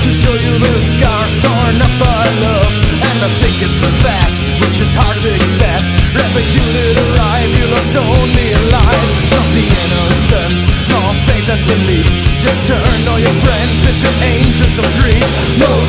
to show you the scars torn up by love. And I think it's a fact which is hard to accept. Rapid you did arrive, you lost only a life. Not the innocence, nor faith and belief. Just turn all your friends into angels of grief. No